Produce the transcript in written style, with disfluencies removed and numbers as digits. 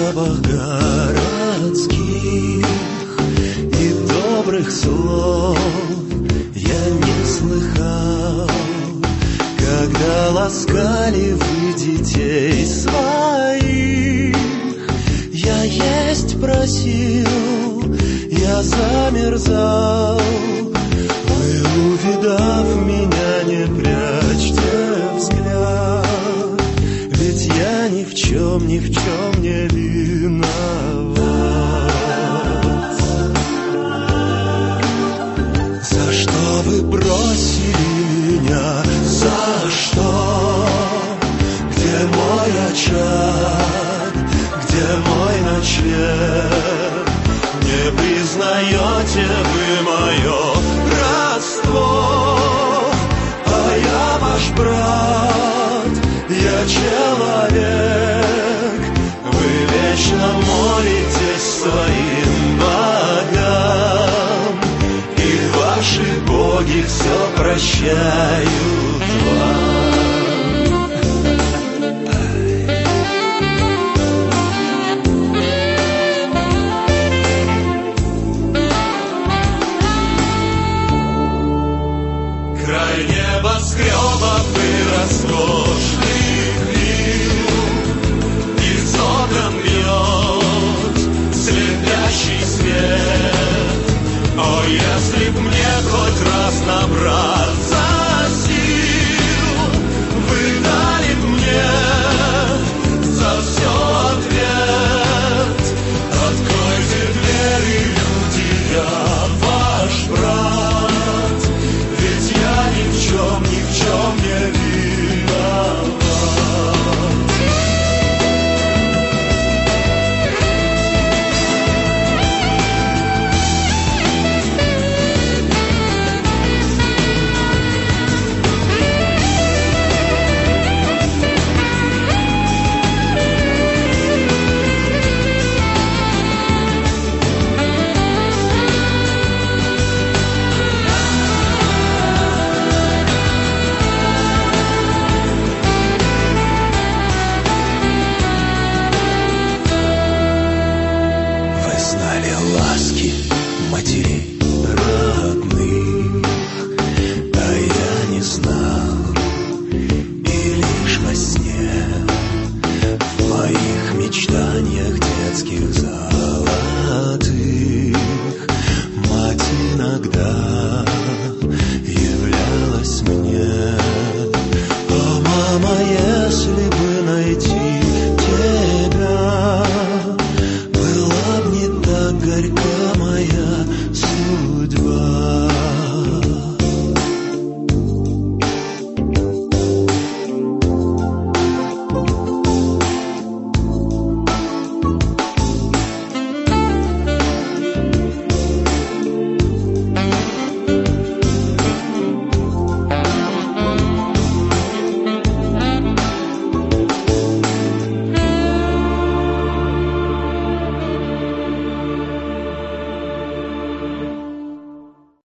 бабах городских и добрых слов я не слыхал, когда ласкали вы детей своих. Я есть просил, я замерзал. Вы, увидав меня, не прячьте взгляд, ведь я ни в чем не виноват. За что вы бросили меня? За что? Где мой очаг? Где мой ночлег? Не признаете вы мое родство? А я ваш брат, я человек. Вы вечно молитесь своим богам, и ваши боги все прощают.